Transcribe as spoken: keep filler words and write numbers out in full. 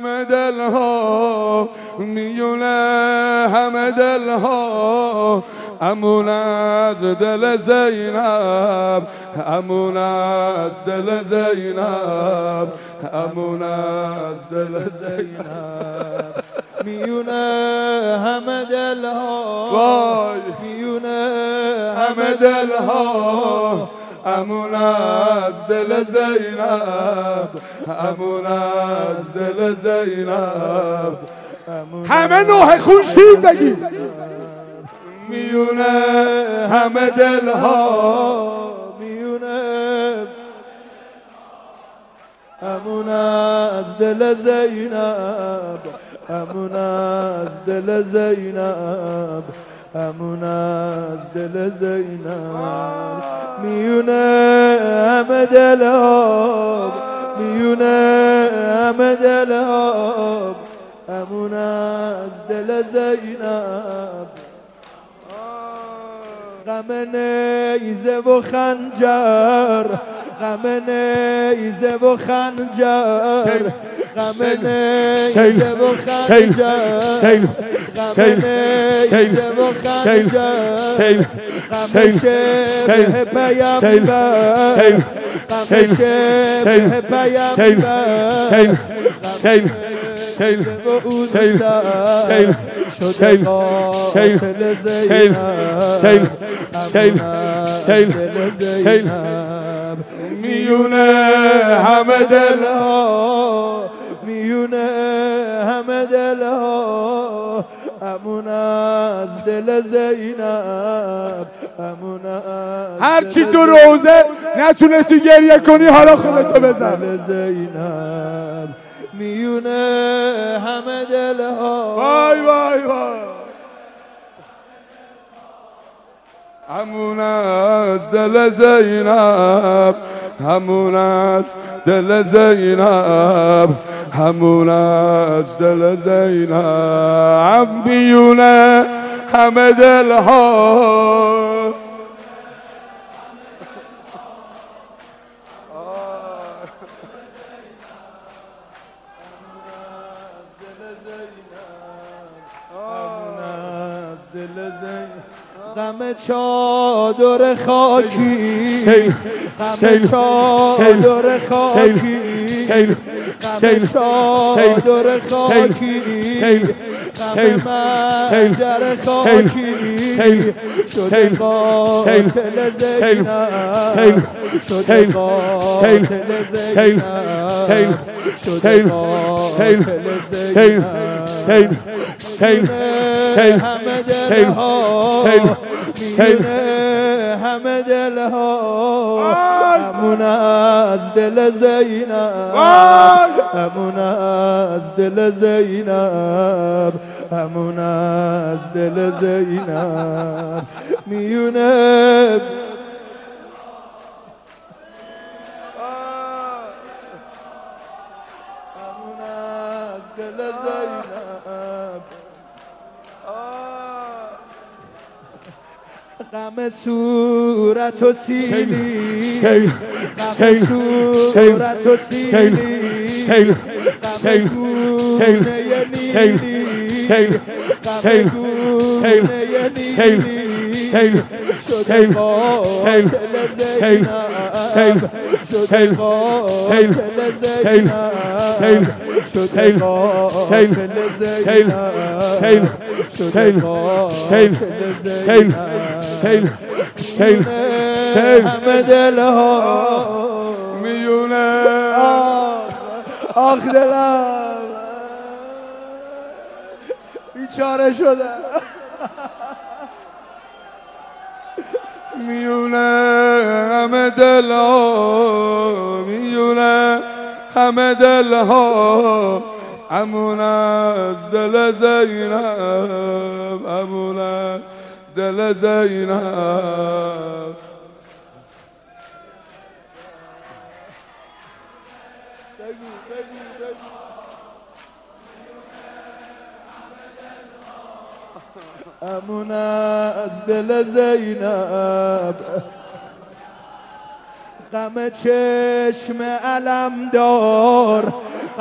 همه دلها میونه همه دلها امون از دل زینب امون از دل زینب امون از دل زینب میونه همه دلها میونه همه دلها امون از دل زینب امون از دل زینب همه نوح خورشید بگید میونه همه دلها میونه امون از دل زینب امون از دل زینب امون از دل زینب میونه همه دلها میونه همه دلها امون از دل زینب غم نیزه و خنجر غم نیزه و خنجر غم نیزه و خنجر غم نیزه و خنجر غم شبه پیامبر غم شبه پیامبر سیل سیل سیل سیل سیل سیل سیل سیل سیل سیل میونه همه دلها میونه همه دلها امون از دل زینب امون از هر چی تو روزه نتونستی گریه کنی حالا خودتو بزن دل زینب میونه همه دلها وای وای وای امون از دل زینب همون از دل زینب همون از دل زینب میونه همه دلها غم چادر خاکی غم چادر خاکی غم چادر خاکی غم منجر خاکی شده قاتل زینب شده قاتل زینب شده قاتل زینب همه دلها میونه همه دلها امون از دل زینب امون از دل زینب امون از دل زینب میونه امون از دل زینب غم صورت و سیلی غم صورت و سیلی غم گونه نیلی غم گونه نیلی شده قاتل زینب شده قاتل زینب شده قاتل زینب شده قاتل زینب سیل سیل سیل همه دلها میونه آخ دلم بیچاره شده میونه همه دلها میونه همه دلها امون از دل زینب امون از دل زینب امون از دل زینب غم چشم علمدار